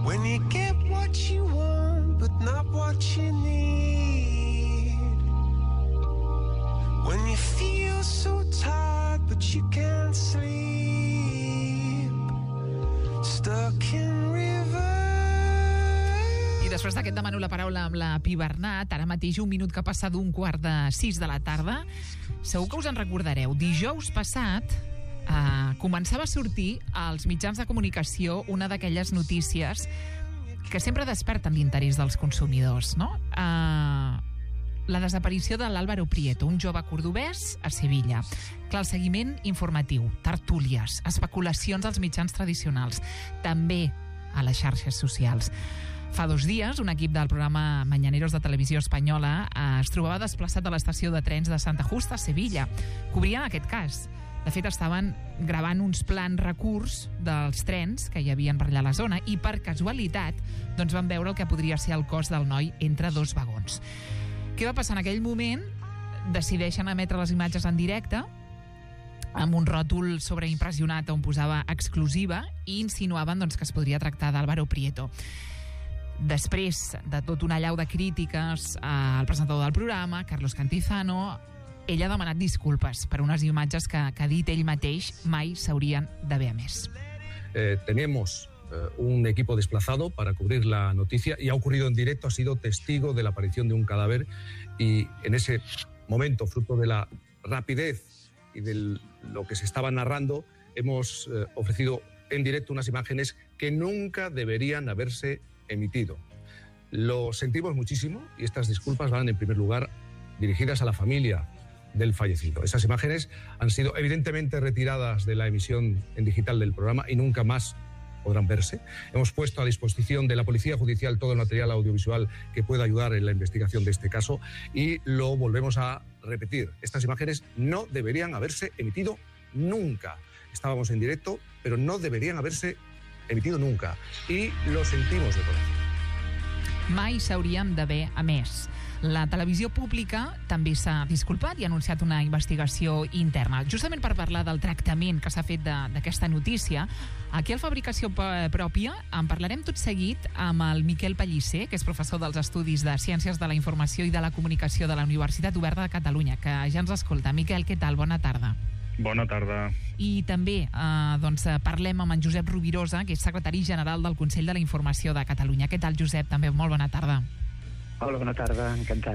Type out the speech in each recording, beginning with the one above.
When you get what you want, but not what you need. When you feel so tired, but you can't sleep. Stuck in reverse. I després d'aquest demano la paraula amb la Pi Bernat, ara mateix 1 minut que passa d'1:45 de la tarda. Segur que us en recordareu. Dijous passat començava a sortir als mitjans de comunicació una d'aquelles notícies que sempre desperten l'interès dels consumidors, no? La desaparició de l'Álvaro Prieto, un jove cordobès a Sevilla. Clar, el seguiment informatiu, tertúlies, especulacions als mitjans tradicionals, també a les xarxes socials. Fa 2 dies, un equip del programa Mañaneros de Televisió Espanyola es trobava desplaçat a l'estació de trens de Santa Justa, a Sevilla. Cobrien aquest cas. De fet, estaven gravant uns plans recurs dels trens que hi havia per allà a la zona i, per casualitat, doncs van veure el que podria ser el cos del noi entre 2 vagons. Què va passar en aquell moment? Decideixen emetre les imatges en directe amb un ròtol sobreimpressionat on posava exclusiva i insinuaven doncs, que es podria tractar d'Álvaro Prieto. Després de tot una allau de crítiques al presentador del programa, Carlos Cantizano, ell ha demanat disculpes per unes imatges que ha dit ell mateix mai s'haurien d'haver emès. Teníamos un equipo desplazado para cubrir la noticia y ha ocurrido en directo, ha sido testigo de la aparición de un cadáver y en ese momento, fruto de la rapidez y de lo que se estaba narrando, hemos ofrecido en directo unas imágenes que nunca deberían haberse emitido. Lo sentimos muchísimo y estas disculpas van en primer lugar dirigidas a la familia del fallecido. Esas imágenes han sido evidentemente retiradas de la emisión en digital del programa y nunca más podrán verse. Hemos puesto a disposición de la Policía Judicial todo el material audiovisual que pueda ayudar en la investigación de este caso y lo volvemos a repetir. Estas imágenes no deberían haberse emitido nunca. Estábamos en directo, pero no deberían haberse emitido nunca. Y lo sentimos de corazón. Mai s'haurien d'haver emès. La televisió pública també s'ha disculpat i ha anunciat una investigació interna. Justament per parlar del tractament que s'ha fet d'aquesta notícia, aquí al Fabricació Pròpia en parlarem tot seguit amb el Miquel Pellicer, que és professor dels Estudis de Ciències de la Informació i de la Comunicació de la Universitat Oberta de Catalunya, que ja ens escolta. Miquel, què tal? Bona tarda. Bona tarda. I també parlem amb en Josep Rovirosa, que és secretari general del Consell de la Informació de Catalunya. Què tal, Josep? També molt bona tarda. Hola, bona tarda, encantat.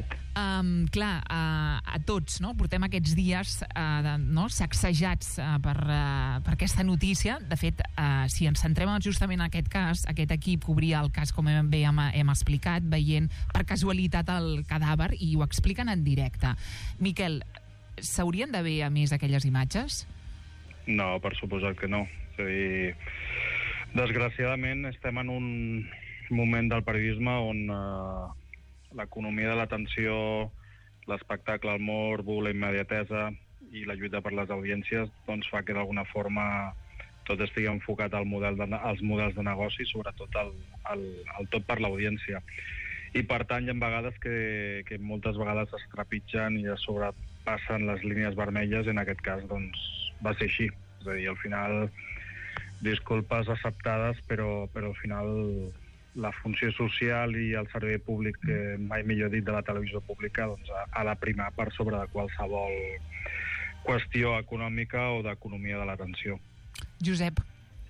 A tots, no? Portem aquests dies sacsejats per aquesta notícia. De fet, si ens centrem justament en aquest cas, aquest equip cobria el cas, com bé hem explicat, veient per casualitat el cadàver i ho expliquen en directe. Miquel, s'haurien d'haver emès aquelles imatges? No, per suposat que no. És a dir, desgraciadament estem en un moment del periodisme on l'economia de l'atenció, l'espectacle, el morbo, la immediatesa i la lluita per les audiències doncs fa que d'alguna forma tot estigui enfocat als models de negoci, sobretot el tot per l'audiència. I per tant hi ha vegades que moltes vegades es trepitgen i es sobrepassen les línies vermelles, en aquest cas doncs va ser així. És a dir, al final disculpes acceptades, però al final la funció social i el servei públic, mai millor dit, de la televisió pública, doncs ha de primar per sobre de qualsevol qüestió econòmica o d'economia de l'atenció. Josep.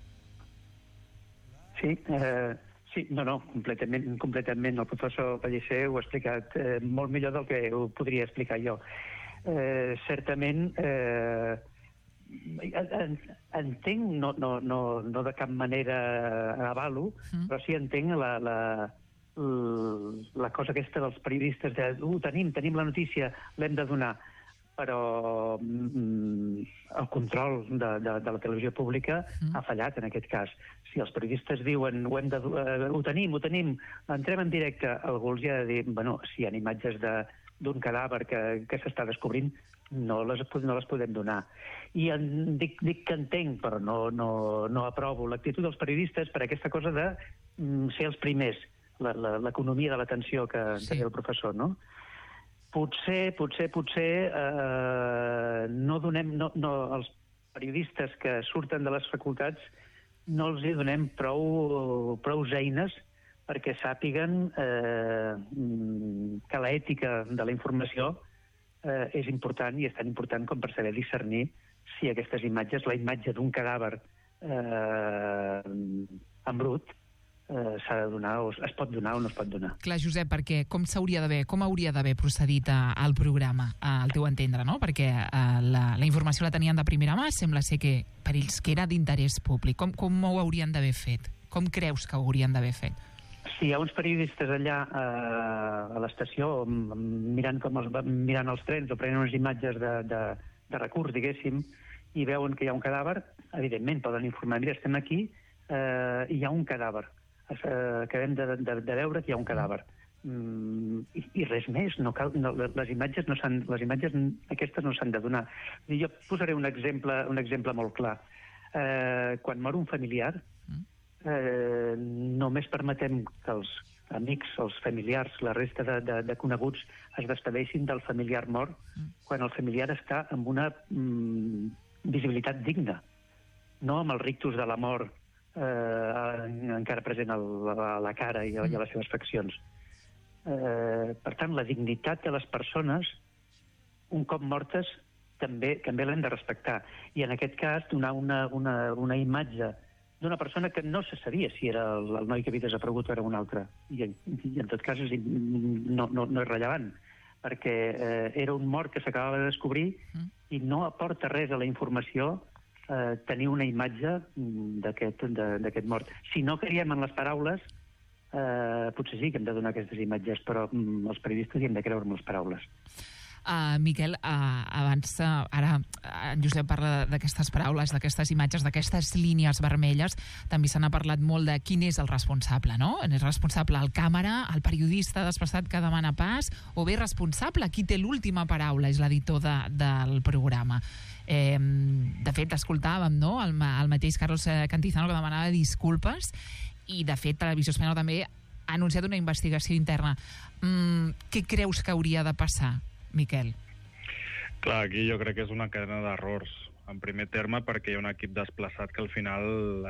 Sí, completament. El professor Pellicer ho ha explicat molt millor del que ho podria explicar jo. Certament, entenc, no de cap manera avalo, però sí entenc la cosa aquesta dels periodistes de tenim la notícia, l'hem de donar, però el control de la televisió pública ha fallat en aquest cas. Si els periodistes diuen ho tenim, entrem en directe, algú els ha de dir, si hi ha imatges d'un cadàver que s'està descobrint, no les podem donar. I dic que entenc, però no aprovo l'actitud dels periodistes per aquesta cosa de ser els primers, l'economia de l'atenció que deia el professor, no? Potser no donem, els periodistes que surten de les facultats no els hi donem prou eines perquè sàpiguen que l'ètica de la informació és important, i és tan important com per saber discernir si aquestes imatges, la imatge d'un cadàver en brut, s'ha de donar, o es pot donar o no es pot donar. Clar, Josep, perquè com hauria d'haver procedit al programa, al teu entendre, no? Perquè la informació la tenien de primera mà, sembla ser que per ells que era d'interès públic. Com ho haurien d'haver fet? Com creus que ho haurien d'haver fet? Si hi ha uns periodistes allà a l'estació mirant els trens o prenent unes imatges de recurs, diguéssim, i veuen que hi ha un cadàver, evidentment poden informar, mira, estem aquí i hi ha un cadàver, acabem de veure que hi ha un cadàver. I res més, no cal, les imatges aquestes no s'han de donar. Jo posaré un exemple molt clar. Quan mor un familiar, només permetem que els amics, els familiars, la resta de coneguts es despedeixin del familiar mort quan el familiar està amb una visibilitat digna, no amb el rictus de la mort encara present a la cara i a les seves faccions. Per tant, la dignitat de les persones, un cop mortes, també l'hem de respectar. I en aquest cas, donar una imatge d'una persona que no se sabia si era el noi que havia desaparegut o era un altre. I en tot cas no és rellevant, perquè era un mort que s'acabava de descobrir i no aporta res a la informació tenir una imatge d'aquest mort. Si no creiem en les paraules, potser sí que hem de donar aquestes imatges, però els periodistes hi hem de creure en les paraules. Miquel, abans, ara en Josep parla d'aquestes paraules, d'aquestes imatges, d'aquestes línies vermelles, també se n'ha parlat molt de quin és el responsable, no? És responsable el càmera, el periodista desplaçat que demana pas, o bé responsable, qui té l'última paraula, és l'editor del programa. De fet, escoltàvem, no?, el mateix Carlos Cantizano que demanava disculpes, i de fet Televisió Espanyola també ha anunciat una investigació interna. Què creus que hauria de passar, Miquel? Clar, aquí jo crec que és una cadena d'errors. En primer terme, perquè hi ha un equip desplaçat que al final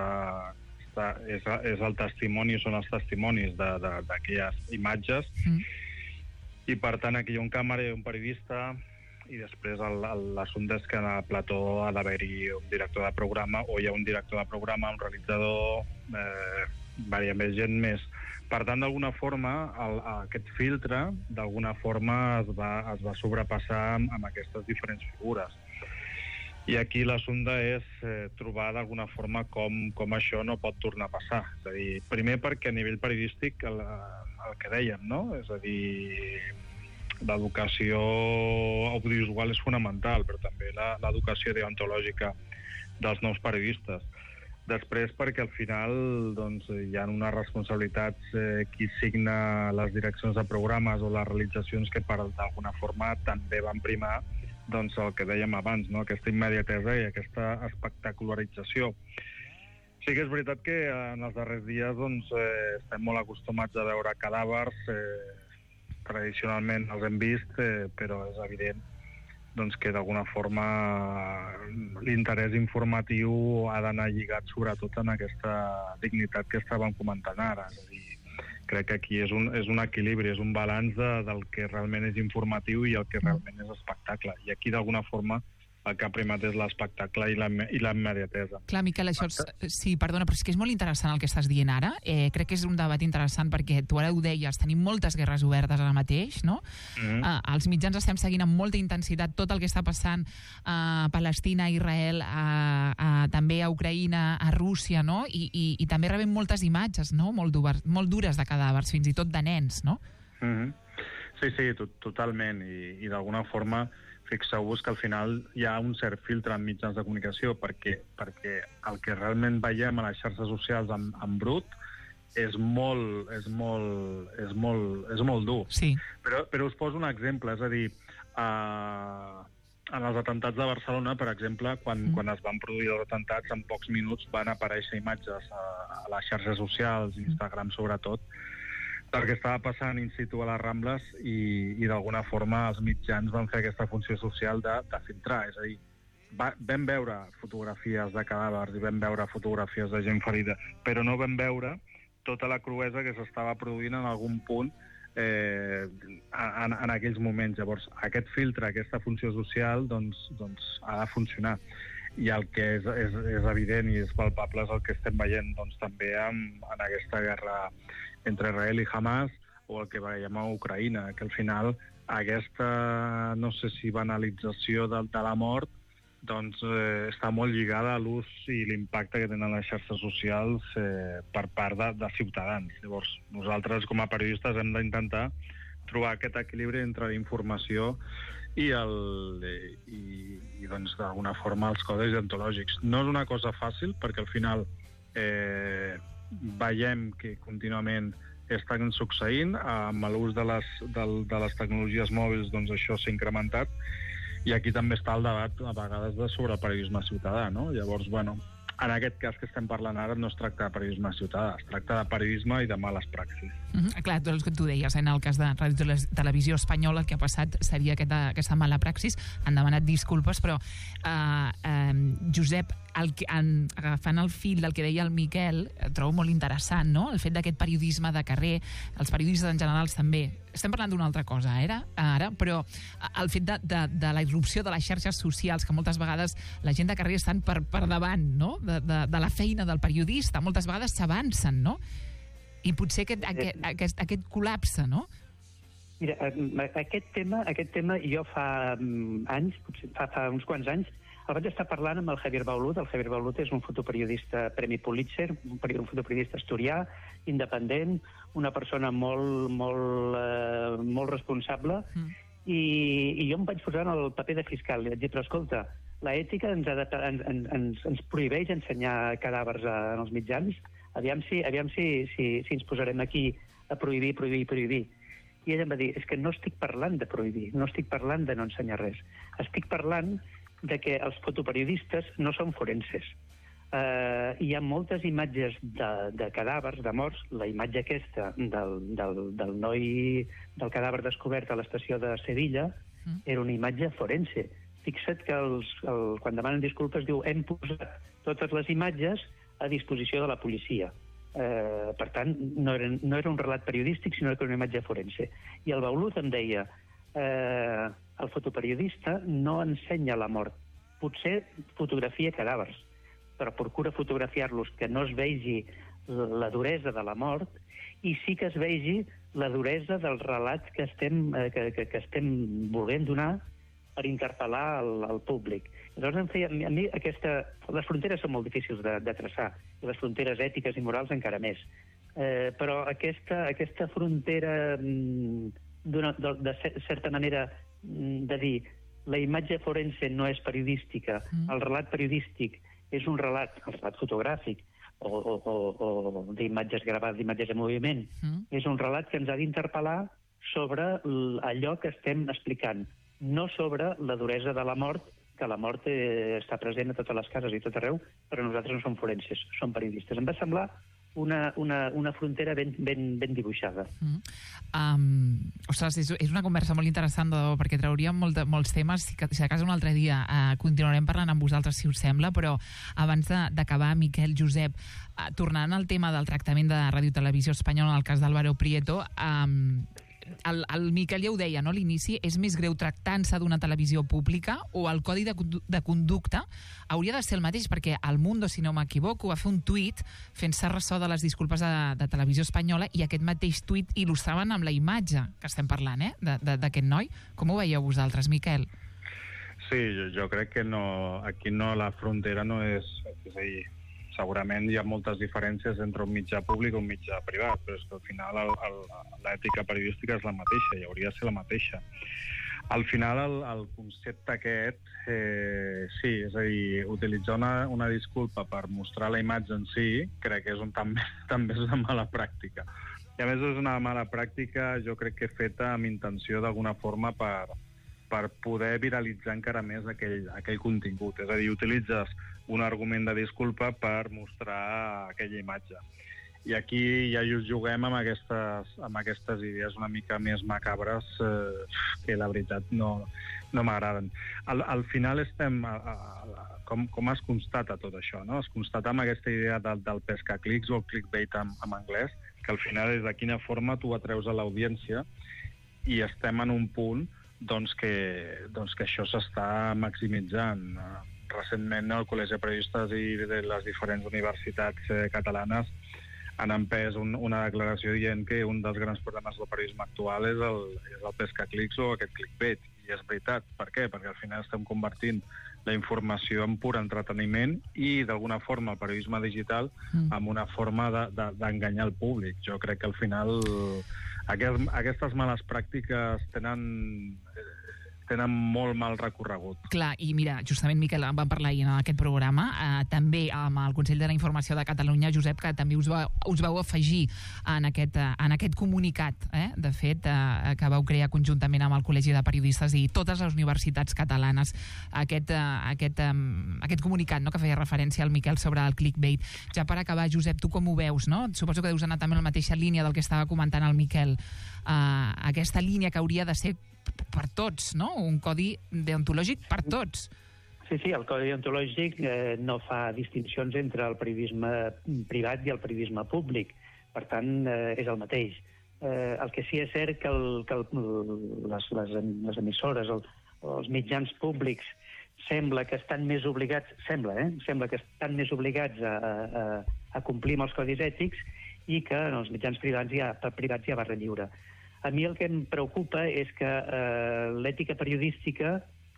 és el testimoni, són els testimonis d'aquelles imatges, i per tant aquí hi ha un càmera i un periodista, i després l'assumpte és que a la plató ha d'haver-hi un director de programa, o hi ha un director de programa, un realitzador, varia més gent més. Per tant, d'alguna forma, aquest filtre, d'alguna forma, es va sobrepassar amb aquestes diferents figures. I aquí l'assumpte és trobar d'alguna forma com això no pot tornar a passar. És a dir, primer perquè a nivell periodístic, el que dèiem, no? És a dir, l'educació audiovisual és fonamental, però també l'educació deontològica dels nous periodistes. Després, perquè al final hi ha unes responsabilitats qui signa les direccions de programes o les realitzacions que d'alguna forma també van primar el que dèiem abans, no? Aquesta immediatesa i aquesta espectacularització. Sí que és veritat que en els darrers dies estem molt acostumats a veure cadàvers, tradicionalment els hem vist, però és evident que d'alguna forma l'interès informatiu ha d'anar lligat sobretot en aquesta dignitat que estàvem comentant ara. És a dir, crec que aquí és un equilibri, és un balanç del que realment és informatiu i el que realment és espectacle. I aquí d'alguna forma el que ha primat és l'espectacle i la immediatesa. Clar, Miquel, això sí, perdona, però és que és molt interessant el que estàs dient ara. Crec que és un debat interessant perquè tu ara ho deies, tenim moltes guerres obertes ara mateix, no? Els mitjans estem seguint amb molta intensitat tot el que està passant a Palestina, a Israel, també a Ucraïna, a Rússia, no? I també rebem moltes imatges, no?, molt dures de cadàvers, fins i tot de nens, no? Sí, totalment. I d'alguna forma fixeu-vos que al final hi ha un cert filtre en mitjans de comunicació perquè el que realment veiem a les xarxes socials en brut és molt dur. Sí. Però us poso un exemple, és a dir, en els atemptats de Barcelona, per exemple, quan es van produir els atemptats, en pocs minuts van aparèixer imatges a les xarxes socials, Instagram sobretot, del que estava passant in situ a les Rambles i d'alguna forma els mitjans van fer aquesta funció social de filtrar, és a dir, vam veure fotografies de cadàvers i vam veure fotografies de gent ferida, però no vam veure tota la cruesa que s'estava produint en algun punt en aquells moments. Llavors, aquest filtre, aquesta funció social, doncs ha de funcionar. I el que és evident i és palpable és el que estem veient doncs, també en aquesta guerra entre Israel i Hamas, o el que veiem a Ucraïna, que al final aquesta, no sé si banalització de la mort, doncs està molt lligada a l'ús i l'impacte que tenen les xarxes socials per part de ciutadans. Llavors, nosaltres com a periodistes hem d'intentar trobar aquest equilibri entre la informació i doncs, d'alguna forma els codis deontològics. No és una cosa fàcil, perquè al final veiem que contínuament estan succeint, amb l'ús de les tecnologies mòbils doncs això s'ha incrementat, i aquí també està el debat a vegades sobre el periodisme ciutadà, no? Llavors, bueno, en aquest cas que estem parlant ara no es tracta de periodisme ciutadà, es tracta de periodisme i de males praxis. Clar, doncs el que tu deies, en el cas de Ràdio Televisió Espanyola, el que ha passat seria aquesta mala praxis. Han demanat disculpes, però Josep, agafant el fil del que deia el Miquel, trobo molt interessant, no?, el fet d'aquest periodisme de carrer, els periodistes en general també. Estem parlant d'una altra cosa ara, però el fet de la irrupció de les xarxes socials, que moltes vegades la gent de carrer estan per davant, no?, de la feina del periodista, moltes vegades s'avancen, no?, i potser aquest col·lapse, no? Mira, aquest tema jo fa anys, potser fa uns quants anys, el vaig estar parlant amb el Javier Baulut. El Javier Baulut és un fotoperiodista Premi Pulitzer, un fotoperiodista asturià, independent, una persona molt responsable, i jo em vaig posar en el paper de fiscal. I vaig dir, però escolta, l'ètica ens prohibeix ensenyar cadàvers en els mitjans? Aviam si ens posarem aquí a prohibir. I ella em va dir, és que no estic parlant de prohibir, no estic parlant de no ensenyar res. Estic parlant de que els fotoperiodistes no són forenses. Hi ha moltes imatges de cadàvers, de morts. La imatge aquesta del noi, del cadàver descobert a l'estació de Sevilla, era una imatge forense. Fixa't que quan demanen disculpes diu hem posat totes les imatges a disposició de la policia. Per tant, no era un relat periodístic, sinó que era una imatge forense. I el Baulut em deia, el fotoperiodista no ensenya la mort. Potser fotografia cadàvers, però procura fotografiar-los que no es vegi la duresa de la mort i sí que es vegi la duresa del relat que estem volent donar per interpel·lar al públic. Llavors, a mi les fronteres són molt difícils de traçar, i les fronteres ètiques i morals encara més. Però aquesta frontera, de certa manera, de dir la imatge forense no és periodística, el relat periodístic és un relat, el relat fotogràfic, o d'imatges gravades, d'imatges de moviment, és un relat que ens ha d'interpel·lar sobre allò que estem explicant, no sobre la duresa de la mort, que la mort està present a totes les cases i tot arreu, però nosaltres no som forenses, som periodistes. Em va semblar una frontera ben dibuixada. Ostres, és una conversa molt interessant, de debò, perquè trauríem molts temes. Si de cas un altre dia continuarem parlant amb vosaltres, si us sembla, però abans d'acabar, Miquel, Josep, tornant al tema del tractament de Ràdio Televisió Espanyola en el cas d'Álvaro Prieto, el Miquel ja ho deia, no?, a l'inici, és més greu tractant-se d'una televisió pública o el codi de conducta hauria de ser el mateix, perquè el Mundo, si no m'equivoco, va fer un tuit fent-se ressò de les disculpes de Televisió Espanyola, i aquest mateix tuit il·lustraven amb la imatge que estem parlant, d'aquest noi. Com ho veieu vosaltres, Miquel? Sí, jo crec que aquí la frontera no és... És a dir, segurament hi ha moltes diferències entre un mitjà públic i un mitjà privat, però és que al final l'ètica periodística és la mateixa, i hauria de ser la mateixa. Al final, el concepte aquest, sí, és a dir, utilitzar una disculpa per mostrar la imatge en si, crec que també és una mala pràctica. I a més és una mala pràctica, jo crec que feta amb intenció d'alguna forma per poder viralitzar encara més aquell contingut. És a dir, utilitzes un argument de disculpa per mostrar aquella imatge. I aquí ja us juguem amb aquestes idees una mica més macabres que la veritat no m'agraden. Al final estem... Com es constata tot això, no? Es constata amb aquesta idea del pescaclics o el clickbait en anglès, que al final és de quina forma tu atreus a l'audiència, i estem en un punt que això s'està maximitzant. Recentment el Col·legi de Periodistes i de les diferents universitats catalanes han empès una declaració dient que un dels grans problemes del periodisme actual és el pescaclics o aquest clickbait. I és veritat. Per què? Perquè al final estem convertint la informació en pur entreteniment i, d'alguna forma, el periodisme digital en una forma d'enganyar el públic. Jo crec que al final aquestes males pràctiques tenen molt mal recorregut. Clar, i mira, justament, Miquel, en vam parlar ahir en aquest programa, també amb el Consell de la Informació de Catalunya, Josep, que també us vau afegir en aquest comunicat, de fet, que vau crear conjuntament amb el Col·legi de Periodistes i totes les universitats catalanes, aquest comunicat, no?, que feia referència al Miquel sobre el clickbait. Ja per acabar, Josep, tu com ho veus, no? Suposo que deus anar també en la mateixa línia del que estava comentant el Miquel, aquesta línia que hauria de ser per tots, no? Un codi deontològic per tots. Sí, el codi deontològic no fa distincions entre el periodisme privat i el periodisme públic. Per tant, és el mateix. El que sí és cert que les emissores, els mitjans públics, sembla que estan més obligats, sembla que estan més obligats a complir amb els codis ètics i que en els mitjans privats hi ha barra lliure. A mi el que em preocupa és que l'ètica periodística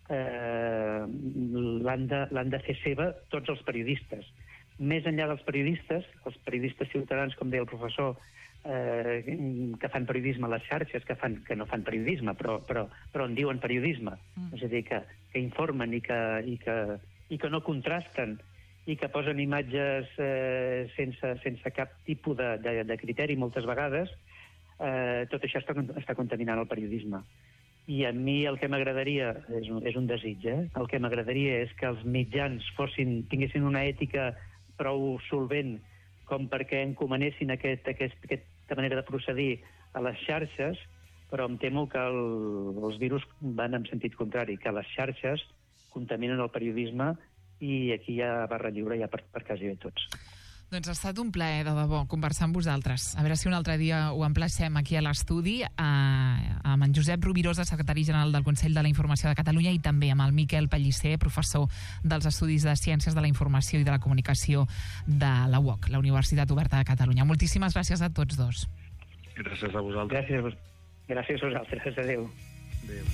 l'han de fer seva tots els periodistes. Més enllà dels periodistes ciutadans, com deia el professor, que fan periodisme a les xarxes, que no fan periodisme, però en diuen periodisme. És a dir, que informen i que no contrasten i que posen imatges sense cap tipus de criteri moltes vegades. Tot això està contaminant el periodisme. I a mi el que m'agradaria, és un desig, el que m'agradaria és que els mitjans tinguessin una ètica prou solvent com perquè encomanessin aquesta manera de procedir a les xarxes, però em temo que els virus van en sentit contrari, que les xarxes contaminen el periodisme i aquí hi ha barra lliure ja per quasi bé tots. Doncs ha estat un plaer, de debò, conversar amb vosaltres. A veure si un altre dia ho emplacem aquí a l'estudi amb en Josep Rovirosa, secretari general del Consell de la Informació de Catalunya, i també amb el Miquel Pellicer, professor dels Estudis de Ciències de la Informació i de la Comunicació de la UOC, la Universitat Oberta de Catalunya. Moltíssimes gràcies a tots dos. Gràcies a vosaltres. Gràcies a vosaltres. Adéu. Adéu.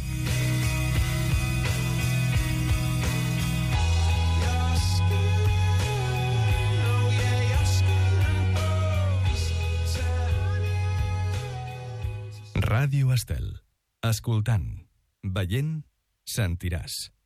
Ràdio Estel. Escoltant, veient, sentiràs.